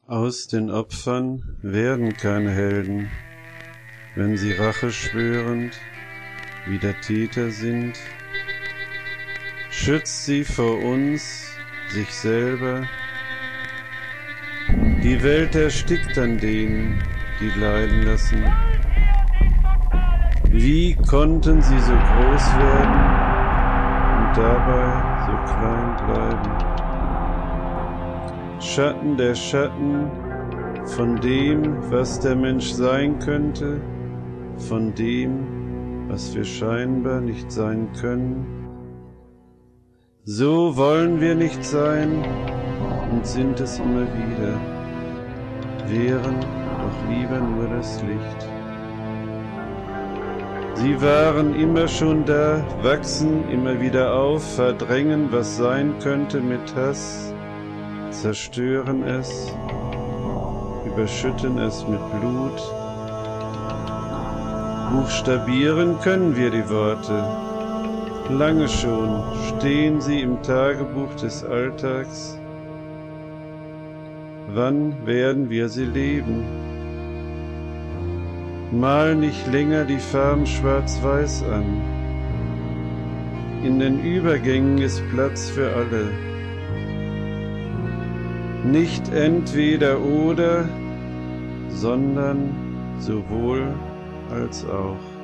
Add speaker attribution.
Speaker 1: Aus den Opfern werden keine Helden, wenn sie Rache schwörend wie der Täter sind. Schützt sie vor uns, sich selber. Die Welt erstickt an denen, die leiden lassen. Wie konnten sie so groß werden und dabei so klein bleiben? Schatten der Schatten von dem, was der Mensch sein könnte, von dem, was wir scheinbar nicht sein können. So wollen wir nicht sein und sind es immer wieder, wären doch lieber nur das Licht. Sie waren immer schon da, wachsen immer wieder auf, verdrängen, was sein könnte mit Hass, zerstören es, überschütten es mit Blut. Buchstabieren können wir die Worte. Lange schon stehen sie im Tagebuch des Alltags. Wann werden wir sie leben? Mal nicht länger die Farben schwarz-weiß an. In den Übergängen ist Platz für alle. Nicht entweder oder, sondern sowohl als auch.